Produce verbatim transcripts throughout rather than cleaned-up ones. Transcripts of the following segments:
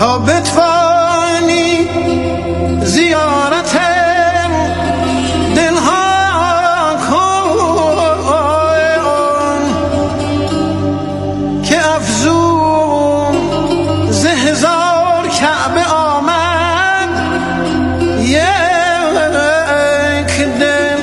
تا بتوانی زیارت دلها کن که افزون ز هزار کعبه آمد یک دل.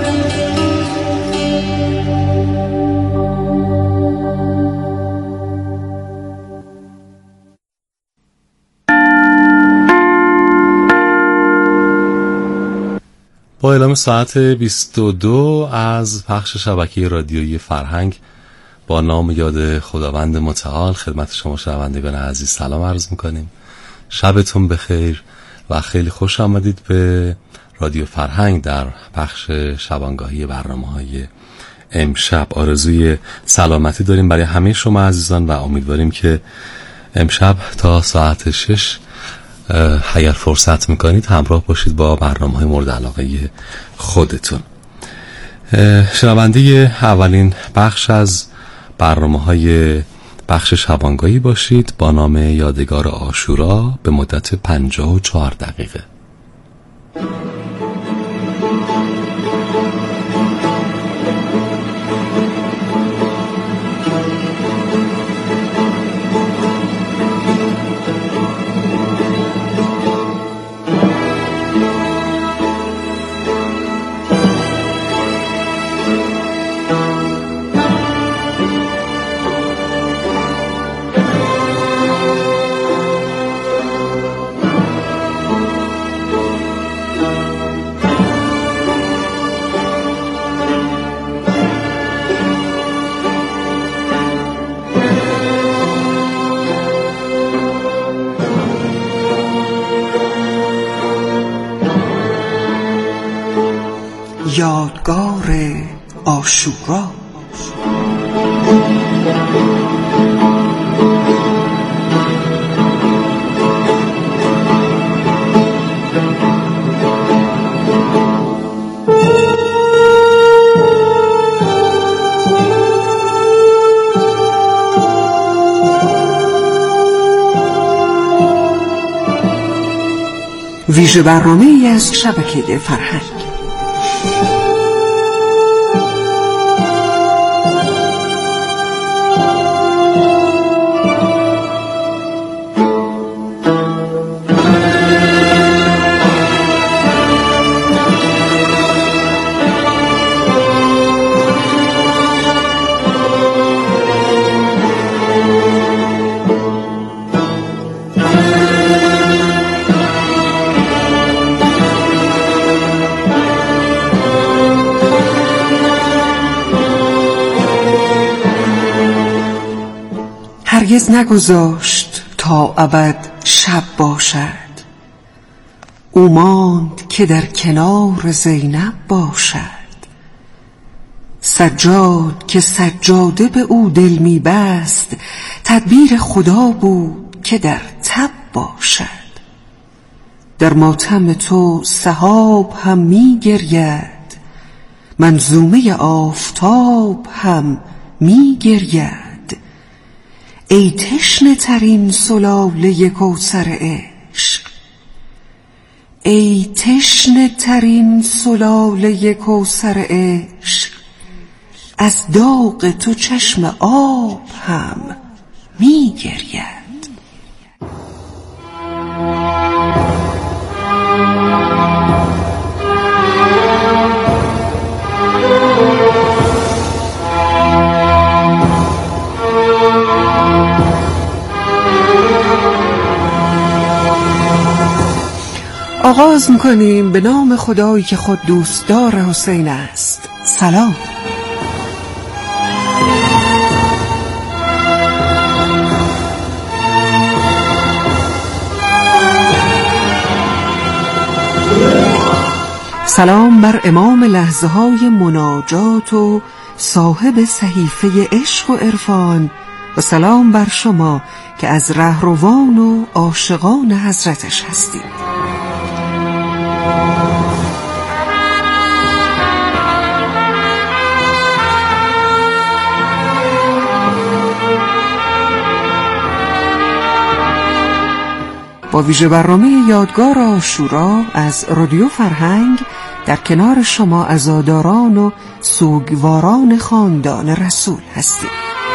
با اعلام ساعت بیست و دو از پخش شبکه رادیویی فرهنگ با نام یاد خداوند متعال خدمت شما شنوندگان عزیز سلام عرض میکنیم. شبتون بخیر و خیلی خوش آمدید به رادیو فرهنگ در پخش شبانگاهی برنامه‌های امشب. آرزوی سلامتی داریم برای همه شما عزیزان و امیدواریم که امشب تا ساعت شش اگر فرصت میکنید همراه باشید با برنامه‌های مورد علاقه خودتون. شنونده اولین بخش از برنامه‌های بخش شبانگاهی باشید با نام یادگار عاشورا به مدت پنجاه و چهار دقیقه. یادگار عاشورا. ویژه برنامه ای از شبکه فرهنگ. هرگز نگذاشت تا ابد شب باشد، او ماند که در کنار زینب باشد. سجاد که سجاده به او دل می بست، تدبیر خدا بود که در تب باشد. در ماتم تو سحاب هم می گرید، منظومه آفتاب هم می گرید. ای تشنه ترین سلاله کوثر عشق، ای تشنه ترین سلاله کوثر عشق، از داغ تو چشم آب هم می گرید. آغاز میکنیم به نام خدایی که خود دوستدار حسین است. سلام. سلام بر امام لحظه های مناجات و صاحب صحیفه عشق و عرفان، و سلام بر شما که از رهروان و عاشقان حضرتش هستید. با ویژه برنامه یادگار عاشورا از رادیو فرهنگ در کنار شما عزاداران و سوگواران خاندان رسول هستیم.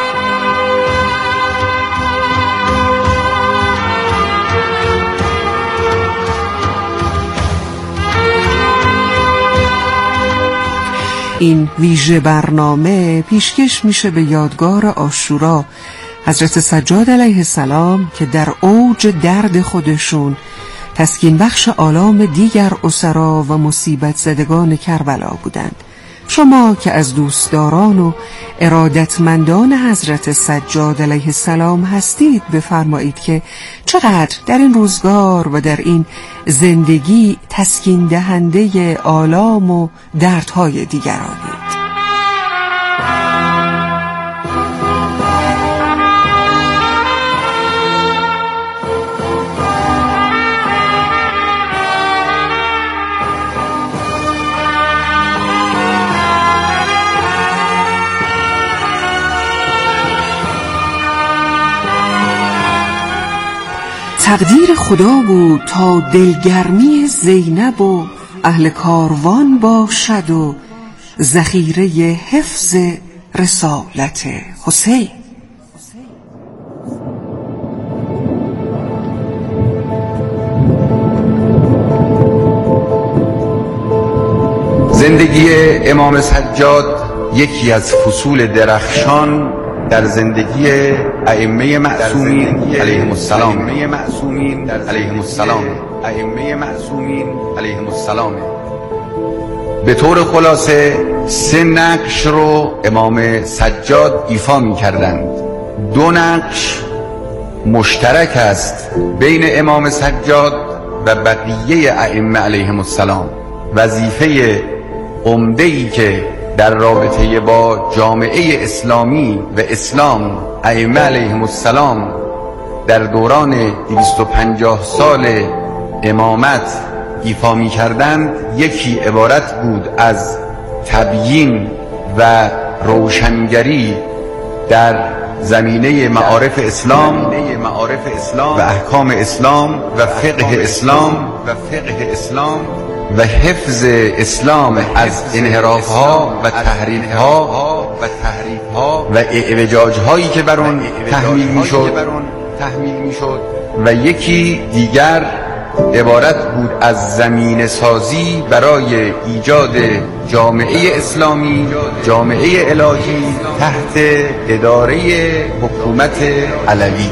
این ویژه برنامه پیشکش میشه به یادگار عاشورا حضرت سجاد علیه السلام که در اوج درد خودشون تسکین بخش آلام دیگر اسرا و مصیبت زدگان کربلا بودند. شما که از دوستداران و ارادتمندان حضرت سجاد علیه السلام هستید بفرمایید که چقدر در این روزگار و در این زندگی تسکین دهنده آلام و دردهای دیگرانید. تقدیر خدا بود تا دلگرمی زینب و اهل کاروان باشد و ذخیره حفظ رسالت حسین. زندگی امام سجاد یکی از فصول درخشان در زندگی ائمه معصومین علیهم السلام ائمه معصومین علیهم السلام ائمه معصومین علیهم السلام. به طور خلاصه سه نقش رو امام سجاد ایفا می‌کردند. دو نقش مشترک است بین امام سجاد و بقیه ائمه علیهم السلام. وظیفه عمده‌ای که در رابطه با جامعه اسلامی و اسلام ائمه علیهم السلام در دوران دویست و پنجاه سال امامت ایفا می کردند یکی عبارت بود از تبیین و روشنگری در زمینه معارف اسلام و احکام اسلام و فقه اسلام و فقه اسلام و حفظ اسلام از انحراف‌ها و تحریف‌ها و تحریف‌ها و اعوجاج‌هایی که بر آن تحمیل می‌شد تحمیل می‌شد و یکی دیگر عبارت بود از زمینه سازی برای ایجاد جامعه اسلامی، جامعه الهی تحت اداره حکومت علوی.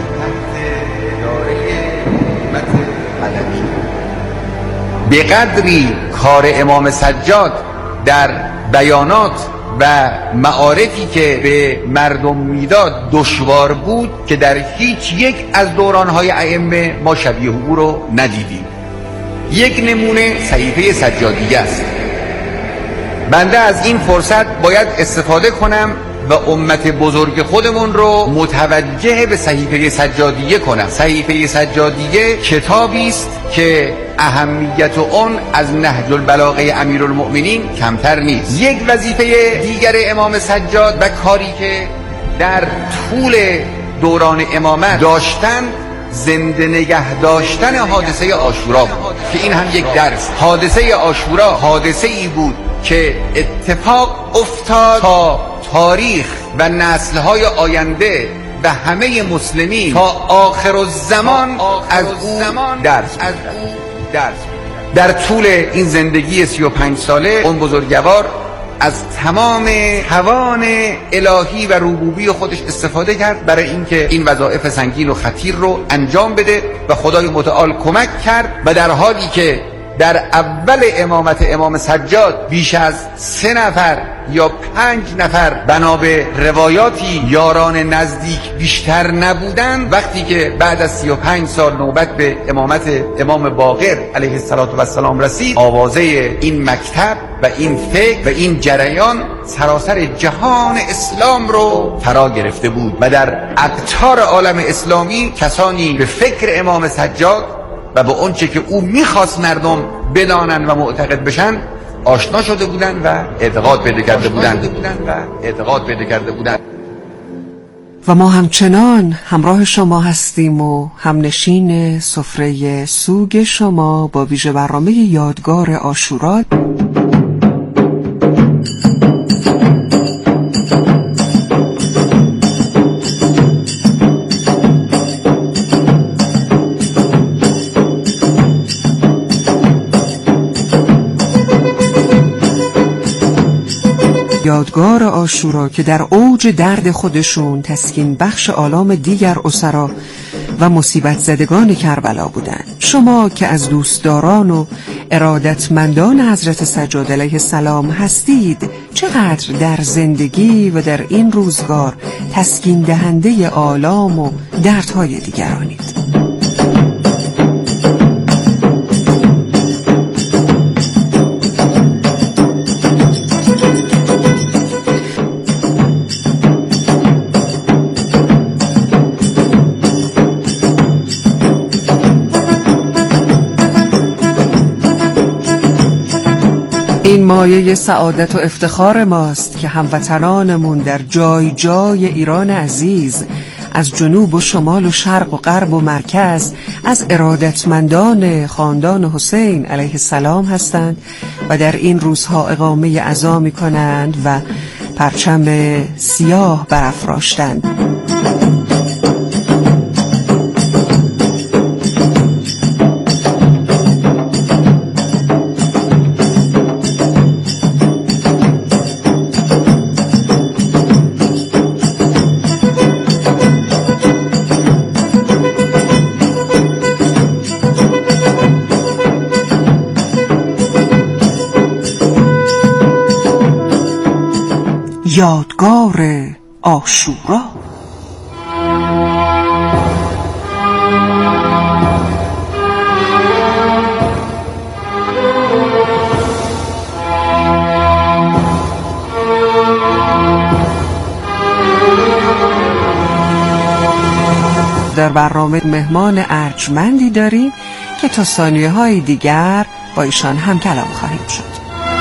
به قدری کار امام سجاد در بیانات و معارفی که به مردم میداد دشوار بود که در هیچ یک از دورانهای ائمه ما شبیه او رو ندیدیم. یک نمونه صحیفه سجادیه است. بنده از این فرصت باید استفاده کنم و امت بزرگ خودمون رو متوجه به صحیفه سجادیه کنم. صحیفه سجادیه کتابی است که اهمیت اون از نهج البلاغه امیرالمؤمنین کمتر نیست. یک وظیفه دیگر امام سجاد و کاری که در طول دوران امامت داشتن زنده نگه داشتن حادثه عاشورا بود که این هم یک درس. حادثه عاشورا حادثه ای بود که اتفاق افتاد تا تاریخ و نسل‌های آینده و همه مسلمین تا آخر الزمان از او درس از او درس در طول این زندگی سی و پنج ساله اون بزرگوار از تمام توان الهی و ربوبی خودش استفاده کرد برای اینکه این وظایف سنگین و خطیر رو انجام بده و خدای متعال کمک کرد و در حالی که در اول امامت امام سجاد بیش از سه نفر یا پنج نفر بنا به روایاتی یاران نزدیک بیشتر نبودند، وقتی که بعد از سی و پنج سال نوبت به امامت امام باقر علیه السلام رسید، آوازه این مکتب و این فکر و این جریان سراسر جهان اسلام رو فرا گرفته بود و در اقطار عالم اسلامی کسانی به فکر امام سجاد و به اون چه که او میخواست مردم بدانن و معتقد بشن آشنا شده بودن و اعتقاد پیدا کرده بودن و اعتقاد پیدا کرده بودن. و ما همچنان همراه شما هستیم و همنشین سفره سوگ شما با ویژه برنامه یادگار عاشورا. یادگار عاشورا که در اوج درد خودشون تسکین بخش آلام دیگر اسرا و مصیبت زدگان کربلا بودند. شما که از دوستداران و ارادتمندان حضرت سجاد علیه السلام هستید، چقدر در زندگی و در این روزگار تسکین دهنده آلام و دردهای دیگرانید. این مایه سعادت و افتخار ماست که هموطنانمون در جای جای ایران عزیز، از جنوب و شمال و شرق و غرب و مرکز، از ارادتمندان خاندان حسین علیه السلام هستند و در این روزها اقامه عزا می کنند و پرچم سیاه برافراشتند. یادگار عاشورا. در برنامه مهمان ارجمندی داریم که تا ثانیه های دیگر با ایشان هم کلام خواهیم شد.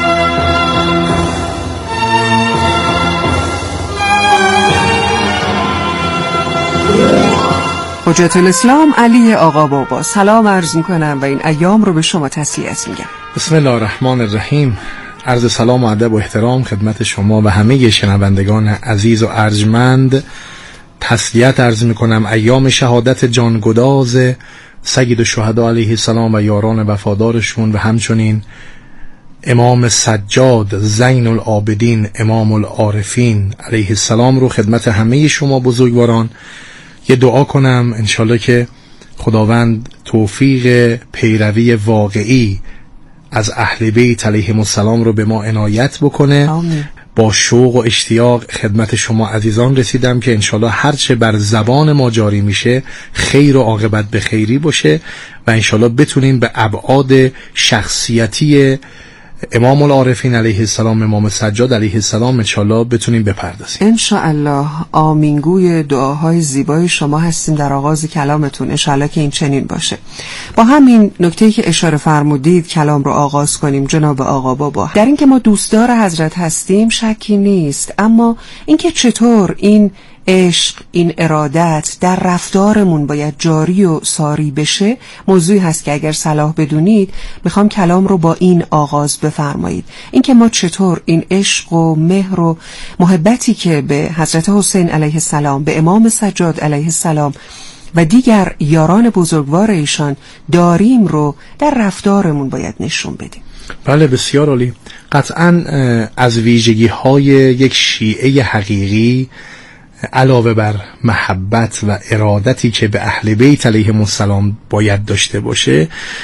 حجت الاسلام علی آقا بابا، سلام عرض میکنم و این ایام رو به شما تسلیت میگم. بسم الله الرحمن الرحیم. عرض سلام و ادب و احترام خدمت شما و همه شنوندگان عزیز و ارجمند. تسلیت عرض میکنم ایام شهادت جانگداز سید الشهدا علیه السلام و یاران وفادارشون و همچنین امام سجاد زین العابدین امام العارفین علیه السلام رو خدمت همه شما بزرگواران یه دعا کنم انشالله که خداوند توفیق پیروی واقعی از اهل بیت علیهم السلام رو به ما عنایت بکنه. آمین. با شوق و اشتیاق خدمت شما عزیزان رسیدم که انشالله هرچه بر زبان ما جاری میشه خیر و عاقبت به خیری باشه و انشالله بتونیم به ابعاد شخصیتی امام العارفین علیه السلام امام سجاد علیه السلام انشالله بتونیم بپردازیم انشاءالله. آمینگوی دعاهای زیبای شما هستیم در آغاز کلامتون، انشاءالله که این چنین باشه. با همین نکته‌ای که اشاره فرمودید کلام رو آغاز کنیم جناب آقا بابا. در این که ما دوستدار حضرت هستیم شکی نیست، اما اینکه چطور این عشق، این ارادت در رفتارمون باید جاری و ساری بشه موضوعی هست که اگر صلاح بدونید میخوام کلام رو با این آغاز بفرمایید. اینکه ما چطور این عشق و مهر و محبتی که به حضرت حسین علیه السلام، به امام سجاد علیه السلام و دیگر یاران بزرگوار ایشان داریم رو در رفتارمون باید نشون بدیم. بله بسیار عالی. قطعاً از ویژگی های یک شیعه حقیقی علاوه بر محبت و ارادتی که به اهل بیت علیهم السلام باید داشته باشه،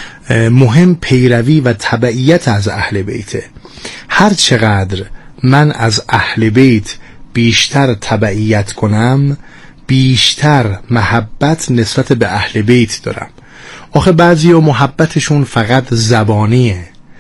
مهم پیروی و تبعیت از اهل بیته. هر چقدر من از اهل بیت بیشتر تبعیت کنم بیشتر محبت نسبت به اهل بیت دارم. آخه بعضیا محبتشون فقط زبانیه،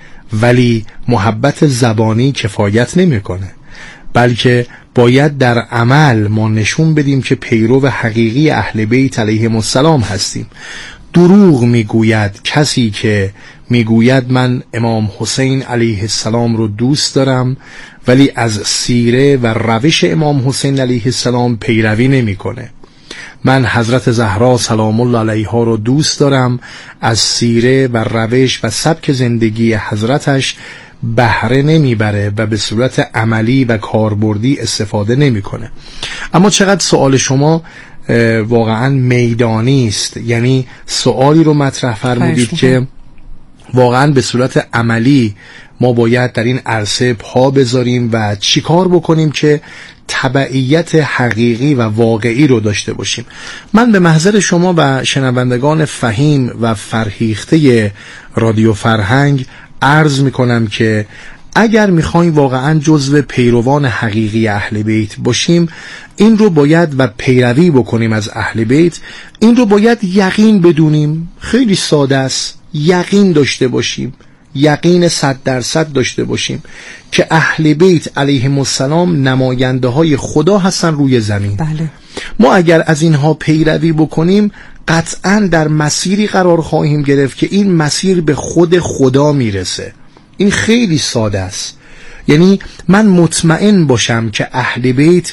ولی محبت زبانی کفایت نمیکنه، بلکه باید در عمل ما نشون بدیم که پیرو حقیقی اهل بیت علیهم السلام هستیم. دروغ میگوید کسی که میگوید من امام حسین علیه السلام رو دوست دارم، ولی از سیره و روش امام حسین علیه السلام پیروی نمیکنه. من حضرت زهرا سلام الله علیها رو دوست دارم، از سیره و روش و سبک زندگی حضرتش بهره نمیبره و به صورت عملی و کاربردی استفاده نمیکنه. اما چقدر سوال شما واقعا میدانی است، یعنی سوالی رو مطرح فرمودید که واقعا به صورت عملی ما باید در این عرصه پا بذاریم و چی کار بکنیم که تبعیت حقیقی و واقعی رو داشته باشیم. من به محضر شما و شنوندگان فهیم و فرهیخته رادیو فرهنگ عرض میکنم که اگر میخوایم واقعا جزو پیروان حقیقی اهل بیت باشیم، این رو باید و پیروی بکنیم از اهل بیت، این رو باید یقین بدونیم. خیلی ساده است، یقین داشته باشیم، یقین صد درصد داشته باشیم که اهل بیت علیهم السلام نماینده های خدا هستن روی زمین. بله. ما اگر از اینها پیروی بکنیم قطعا در مسیری قرار خواهیم گرفت که این مسیر به خود خدا میرسه. این خیلی ساده است. یعنی من مطمئن باشم که اهل بیت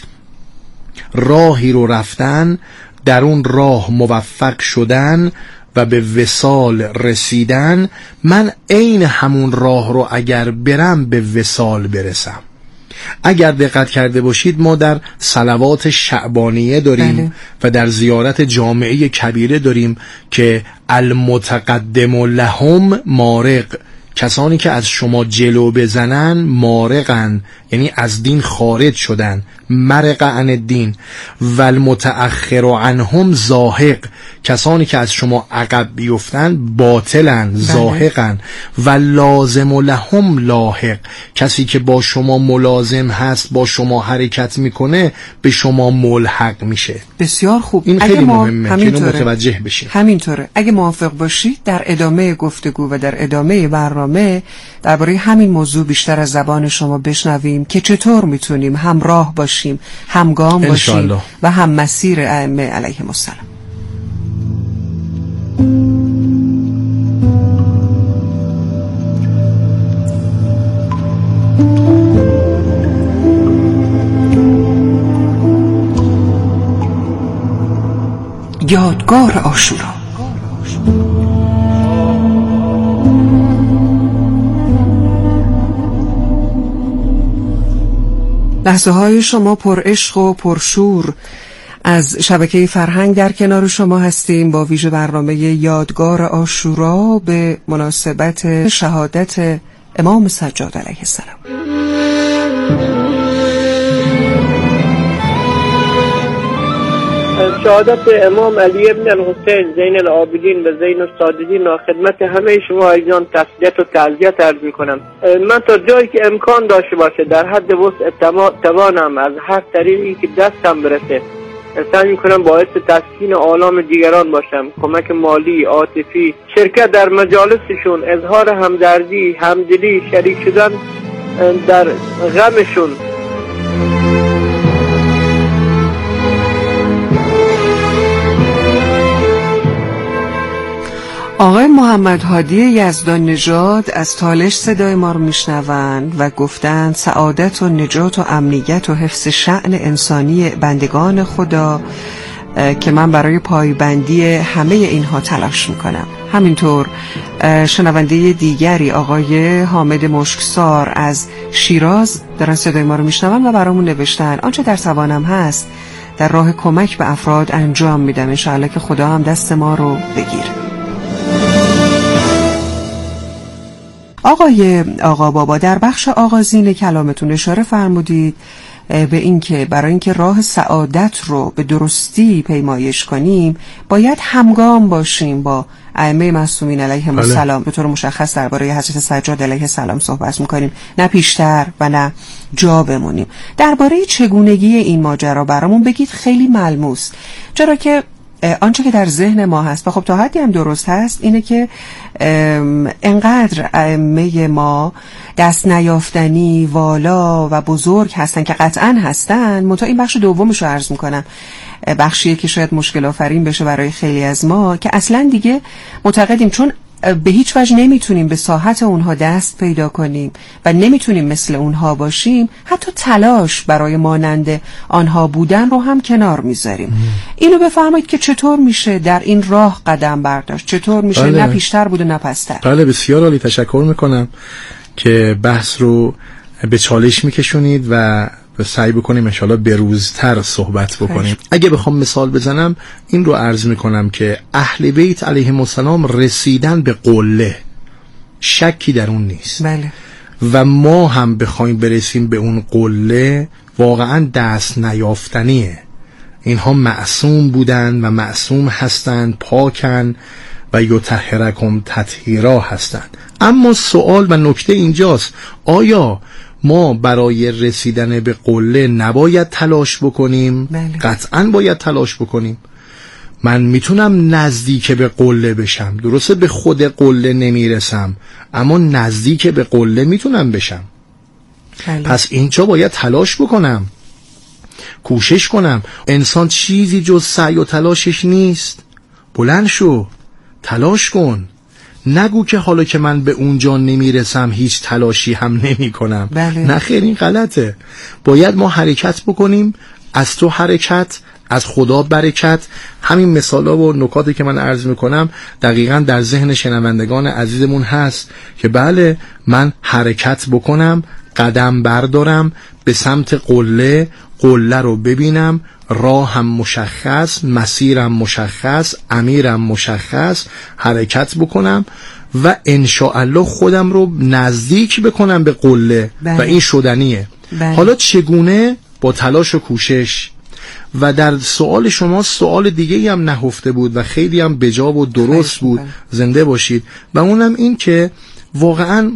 راهی رو رفتن، در اون راه موفق شدن و به وصال رسیدن، من عین همون راه رو اگر برم به وصال برسم. اگر دقت کرده باشید ما در صلوات شعبانیه داریم بله. و در زیارت جامعه کبیره داریم که المتقدم لهم مارق، کسانی که از شما جلو بزنن مارقن، یعنی از دین خارج شدن، مرق عن الدین. و المتأخر عنهم زاهق، کسانی که از شما عقب بیفتن باطلن، زاهقن. و لازم لهم لاحق، کسی که با شما ملازم هست، با شما حرکت میکنه، به شما ملحق میشه. بسیار خوب. این خیلی مهمه که اینو متوجه بشیم. همینطوره. اگه موافق باشید در ادامه گفتگو و در ادامه برنامه درباره همین موضوع بیشتر از زبان شما بشنویم که چطور میتونیم همراه باشیم، همگام باشیم و هم مسیر ائمه علیهم السلام. یادگار عاشورا. لحظه های شما پر عشق و پرشور از شبکه فرهنگ در کنار شما هستیم با ویژه برنامه یادگار عاشورا به مناسبت شهادت امام سجاد علیه السلام. شهادت امام علی ابن الحسین زین العابدین و زین الساددین و خدمت همه شما عزیزان تسلیت و تعزیت عرض میکنم. من تا جایی که امکان داشته باشه در حد وسع توانم از هر طریقی که دستم برسه سعی میکنم باعث تسکین آلام دیگران باشم، کمک مالی، عاطفی، شرکت در مجالسشون، اظهار همدردی، همدلی، شریک شدن در غمشون. آقای محمد هادی یزدان نژاد از تالش صدای ما رو میشنوند و گفتند سعادت و نجات و امنیت و حفظ شأن انسانی بندگان خدا که من برای پایبندی همه اینها تلاش میکنم. همینطور شنونده دیگری آقای حامد مشکسار از شیراز دارن صدای ما رو میشنون و برامون نوشتن آنچه در توانم هست در راه کمک به افراد انجام میدم، انشاءالله که خدا هم دست ما رو بگیره. آقای آقا بابا در بخش آغازین کلامتون اشاره فرمودید به این که برای اینکه راه سعادت رو به درستی پیمایش کنیم باید همگام باشیم با ائمه معصومین علیهم السلام. به طور مشخص درباره حضرت سجاد علیه السلام صحبت میکنیم، نه پیشتر و نه جا بمونیم. درباره چگونگی این ماجرا برامون بگید، خیلی ملموس، چرا که آنچه که در ذهن ما هست و خب تا حدی هم درست هست اینه که انقدر ائمه ما دست نیافتنی، والا و بزرگ هستن که قطعا هستن. منتها این بخش دومش رو عرض میکنم، بخشیه که شاید مشکل آفرین بشه برای خیلی از ما که اصلا دیگه معتقدیم چون به هیچ وجه نمیتونیم به ساحت اونها دست پیدا کنیم و نمیتونیم مثل اونها باشیم، حتی تلاش برای مانند آنها بودن رو هم کنار میذاریم. اینو بفرمایید که چطور میشه در این راه قدم برداشت، چطور میشه بله. نه پیشتر بود و نه پستر. بله بسیار عالی، تشکر میکنم که بحث رو به چالش میکشونید و سعی بکنیم انشاءالله بروزتر صحبت بکنیم. اگه بخوام مثال بزنم این رو عرض میکنم که اهل بیت علیهم السلام رسیدن به قله شکی در اون نیست. بله. و ما هم بخوایم برسیم به اون قله واقعا دست نیافتنیه. اینها معصوم بودن و معصوم هستند، پاکن و یطهرکم تطهیرا هستند. اما سوال و نکته اینجاست، آیا ما برای رسیدن به قله نباید تلاش بکنیم؟ بله. قطعاً باید تلاش بکنیم. من میتونم نزدیک به قله بشم، درسته به خود قله نمیرسم اما نزدیک به قله میتونم بشم. بله. پس اینجا باید تلاش بکنم، کوشش کنم. انسان چیزی جز سعی و تلاشش نیست. بلند شو، تلاش کن. نگو که حالا که من به اونجا نمیرسم هیچ تلاشی هم نمی کنم. بله. نه خیر، این غلطه. باید ما حرکت بکنیم، از تو حرکت، از خدا برکت. همین مثالا و نکاتی که من عرض میکنم دقیقاً در ذهن شنوندگان عزیزمون هست که بله من حرکت بکنم، قدم بردارم به سمت قله، قله رو ببینم، راهم مشخص، مسیرم مشخص، امیرم مشخص، حرکت بکنم و انشاءالله خودم رو نزدیک بکنم به قله. بله. و این شدنیه. بله. حالا چگونه؟ با تلاش و کوشش. و در سوال شما سوال دیگه هم نهفته بود و خیلی هم بجا و درست بود، زنده باشید، و اونم این که واقعا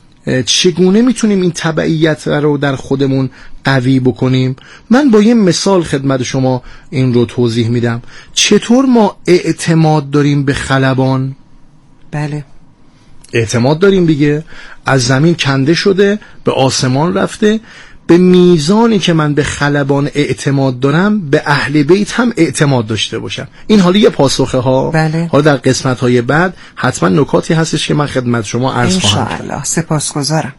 چگونه میتونیم این تبعیت رو در خودمون قوی بکنیم. من با یه مثال خدمت شما این رو توضیح میدم. چطور ما اعتماد داریم به خلبان؟ بله. اعتماد داریم دیگه، از زمین کنده شده به آسمان رفته. به میزانی که من به خلبان اعتماد دارم به اهل بیت هم اعتماد داشته باشم. این حالی یه پاسخه ها. بله. حالا در قسمت های بعد حتما نکاتی هستش که من خدمت شما عرض خواهم کرد. انشاءالله. سپاسگزارم.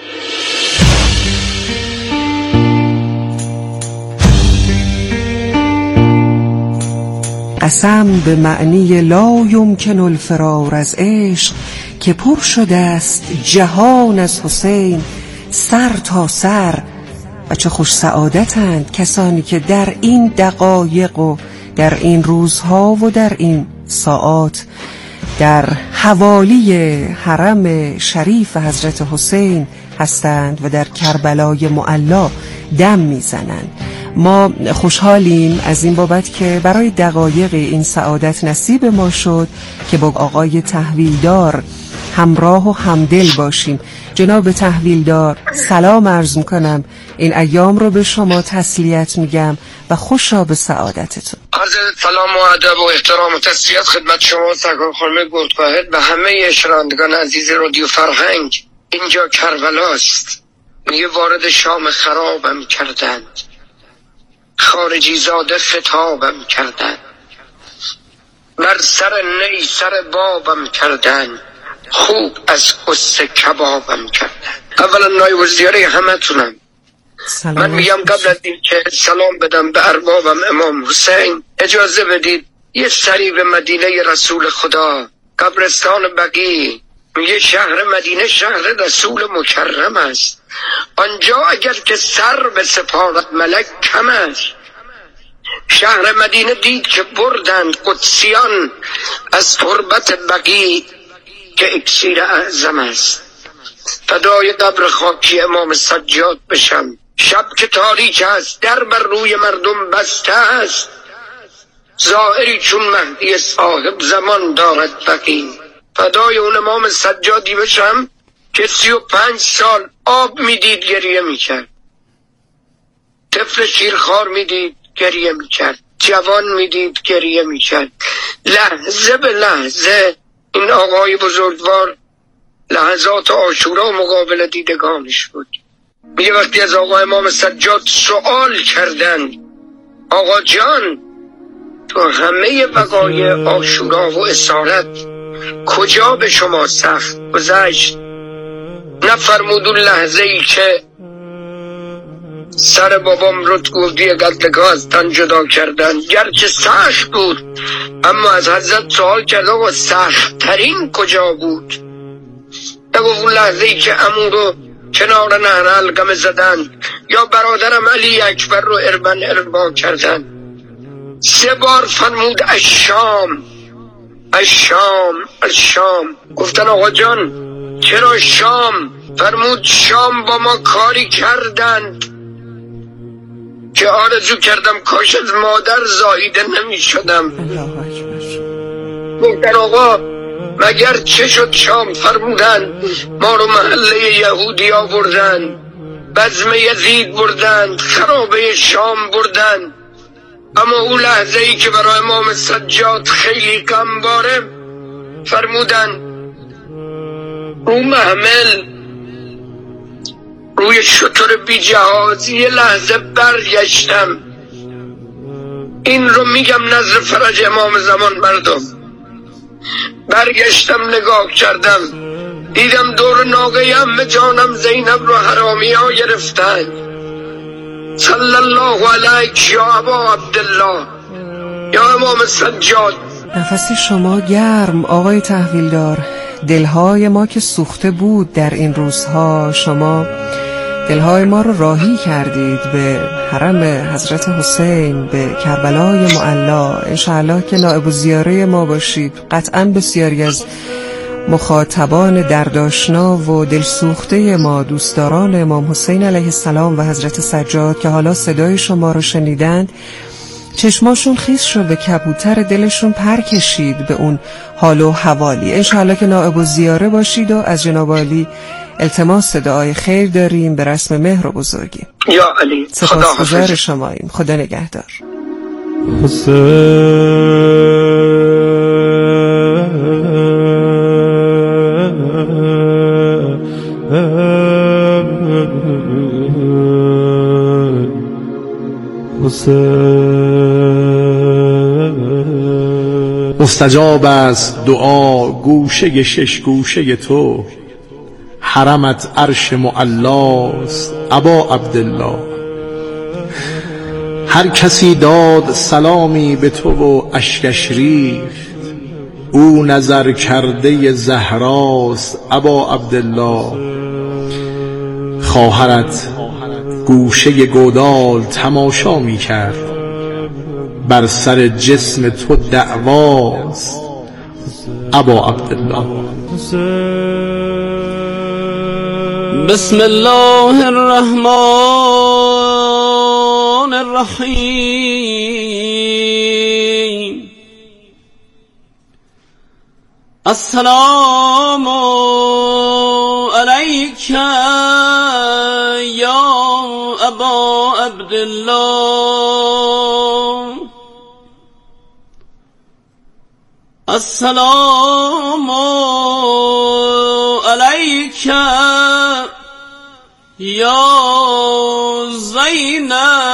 قسم به معنی لا یمکن الفرار از عشق که پر شده است جهان از حسین سر تا سر. و چه خوش سعادتند کسانی که در این دقایق و در این روزها و در این ساعات در حوالی حرم شریف حضرت حسین هستند و در کربلای معلا دم میزنند. ما خوشحالیم از این بابت که برای دقایق این سعادت نصیب ما شد که با آقای تحویلدار همراه و همدل باشیم. جناب تحویلدار سلام عرض میکنم، این ایام رو به شما تسلیت میگم و خوشا به سعادتتون. عرض سلام و ادب و احترام و تسلیت خدمت شما سرکار خانم گردقاهد و همه شنوندگان عزیز رادیو فرهنگ. اینجا کربلاست. میگه وارد شام خرابم کردند، خارجی زاده خطابم کردند، بر سر نی سر بابم کردند، خوب از قصه کبابم کردند. اولا نایب الزیاره همه تونم. من میگم قبل از این که سلام بدم به اربابم امام حسین، اجازه بدید یه سری به مدینه رسول خدا، قبرستان بقیع. میگه شهر مدینه شهر رسول مکرم است، آنجا اگر که سر به سپارت ملک کم است. شهر مدینه دید که بردند قدسیان از تربت بقیع که اکسیر اعظم است. فدای قبر خاکی امام سجاد بشم. شب که تاریک است، در بر روی مردم بسته است، ظاهری چون مهدی صاحب زمان دارد بقیع. فدای اون امام سجادی بشم که سی و پنج سال آب میدید گریه میکرد، طفل شیرخوار میدید گریه میکرد، جوان میدید گریه میکرد. لحظه به لحظه این آقای بزرگوار لحظات عاشورا مقابل دیدگانش بود. میگه وقتی از آقا امام سجاد سوال کردند آقا جان تو همه وقایع عاشورا و اسارت کجا به شما سخت گذشت؟ نفرمود اون لحظه ای که سر بابام رتگودی قتلگاه از تن جدا کردن، گرچه سخت بود اما از حضرت سوال کرد آقا سخت ترین کجا بود؟ نگفت اون لحظه ای که عمو رو کنار نهر علقمه زدن یا برادرم علی اکبر رو اربن اربا کردن. سه بار فرمود از شام از شام از شام. گفتن آقا جان چرا شام؟ فرمود شام با ما کاری کردند که آرزو کردم کاش از مادر زاییده نمی شدم. گفتن آقا مگر چه شد شام؟ فرمودن ما رو محله یهودی آوردن، بزم یزید بردن، خرابه شام بردن. اما اون لحظه ای که برای امام سجاد خیلی غمباره فرمودن رو محمل روی شتر بی جهازی یه لحظه برگشتم. این رو میگم نظر فرج امام زمان مردم. برگشتم نگاه کردم دیدم دور ناقه عمه جانم زینب رو حرامی ها گرفتن. صلی الله علیک یا ابا عبدالله یا امام سجاد. نفس شما گرم آقای تحویلدار. دلهای ما که سوخته بود در این روزها، شما دلهای ما رو راهی کردید به حرم حضرت حسین، به کربلای معلا. انشاءالله که نائب الزیاره ما باشید. قطعا بسیاری از مخاطبان دردآشنا و دلسوخته ما، دوستداران امام حسین علیه السلام و حضرت سجاد که حالا صدای شما رو شنیدند، چشماشون خیس شد، به کبوتر دلشون پر کشید به اون حال و حوالی. انشاءالله که نائب الزیاره باشید و از جناب عالی التماس دعای خیر داریم به رسم مهر و بزرگی. یا علی سپاسگزار شماییم. خدا نگهدار. مستجاب است دعا گوشه شش گوشه تو، حرمت عرش معلاست ابا عبدالله. هر کسی داد سلامی به تو و اشکش ریخت، او نظر کرده زهراست ابا عبدالله. خواهرت گوشه گودال تماشا می کرد، بر سر جسم تو دعواست ابا عبدالله. بسم الله الرحمن الرحیم. السلام علیک یا ابا عبدالله. السلام علیک یا زین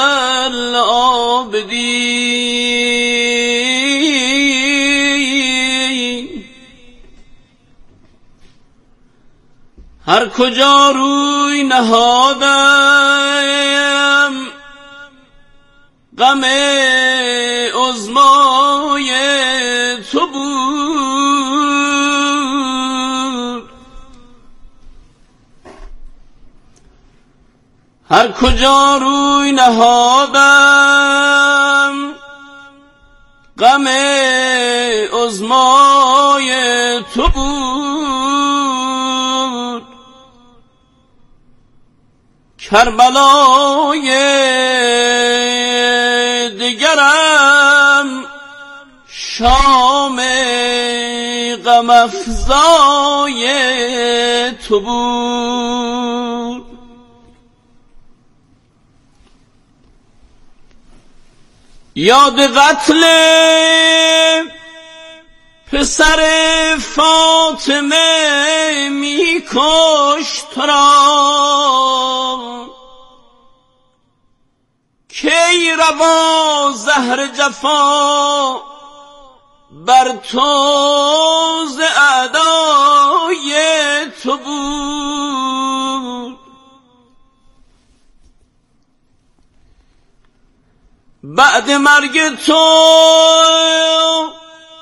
العابدین. هر کجا روی نهادم غم عظمای تو بود. هر کجا روی نهادم غم عظمای تو بود. کربلای دیگرم شام غم افزای تو بود. یاد قتل پسر فاطمه می کشت تو را، کی روا زهر جفا بر تو ز تو بود. بعد مرگ تو